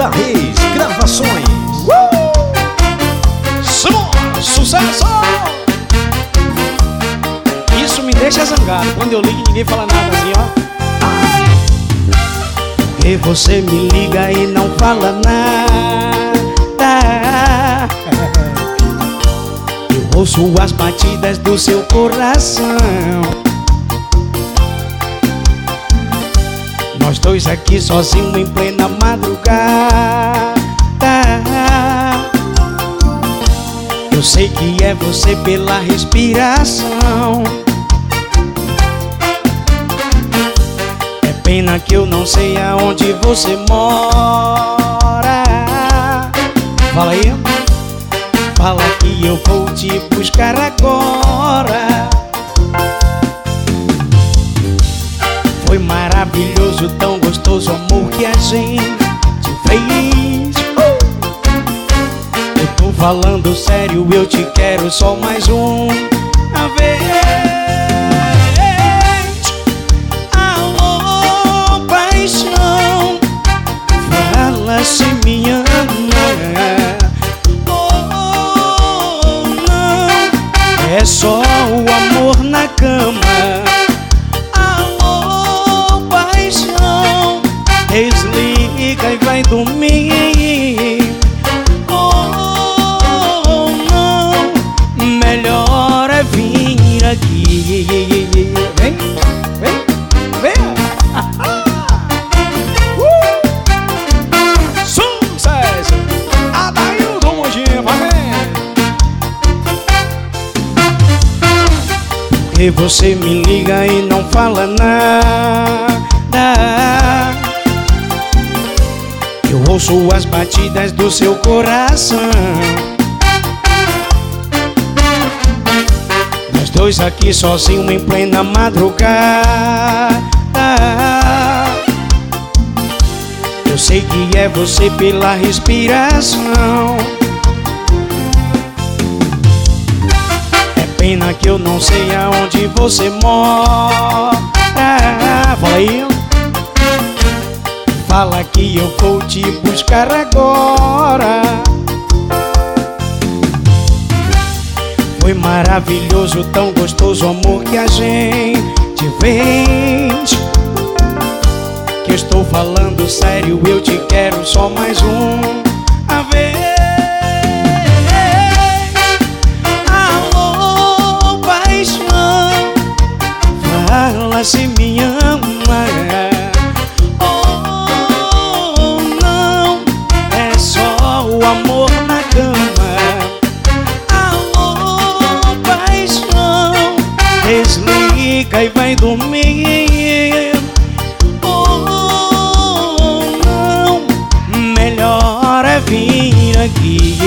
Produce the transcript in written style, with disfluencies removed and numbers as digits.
da Reis Gravações. Sucesso! Isso me deixa zangado. Quando eu ligo ninguém fala nada assim, ó. E você me liga e não fala nada. Eu ouço as batidas do seu coração. Nós dois aqui sozinhos em plena madrugada. Eu sei que é você pela respiração. É pena que eu não sei aonde você mora. Fala aí. Fala que eu vou te buscar agora. Foi maravilhoso, tão gostoso o amor que a gente fez. Eu tô falando sério, eu te quero só mais uma vez. Alô, paixão, fala se me ama. Oh, não, é só o amor na cama. Desliga e vai dormir. Oh, não, melhor é vir aqui. Vem, vem, vem. Sucesso! Adaildo Moginho, vai ver. Porque você me liga e não fala nada. Eu ouço as batidas do seu coração. Nós dois aqui sozinhos em plena madrugada. Eu sei que é você pela respiração. É pena que eu não sei aonde você mora. Fala aí. Fala que eu vou te buscar agora. Foi maravilhoso, tão gostoso o amor que a gente fez. Que eu estou falando sério, eu te quero só mais uma vez. Alô, paixão, fala se me ama. O amor na cama. Alô, paixão, desliga e vai dormir. Oh, não, melhor é vir aqui.